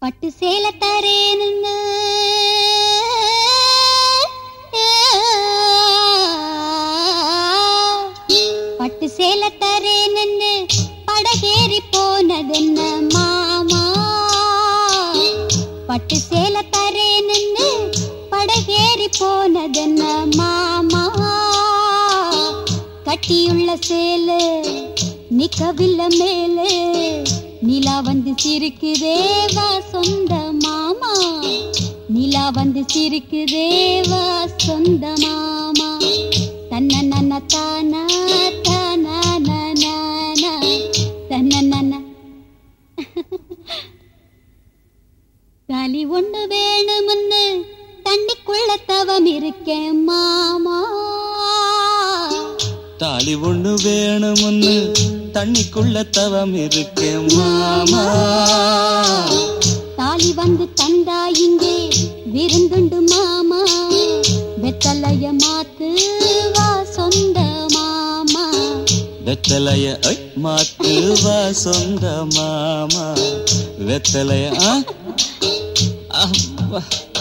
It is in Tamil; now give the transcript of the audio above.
பட்டு சேல தரேன்னு பட்டு சேல தரேன்னு படகேறி போனதென்ன மாமா. பட்டு சேல தரேன்னு படகேறி போனதென்ன மாமா. கட்டியுள்ள சேல நிக்கவில்லை மேலே, நிலா வந்து சிரிக்குதேவா சொந்த மாமா. நிலா வந்து சிரிக்குதேவா சொந்த மாமா. தன்ன நன்ன தானா தானா நானா தன்ன நன்ன. தாலி ஒண்ணு வேணும்னு தண்ணிக்குள்ள தவம் இருக்கேன் மாமா. தாலி ஒண்ணு வேணும்னு தண்ணிக்குள்ள தவம் இருக்கேன் மாமா. தாலி வந்து தந்தா இங்கே விருந்துண்டு மாமா. வெத்தலைய மாத்து வா சொந்த மாமா. வெத்தலைய மாத்து வா சொந்த மாமா. வெத்தலைய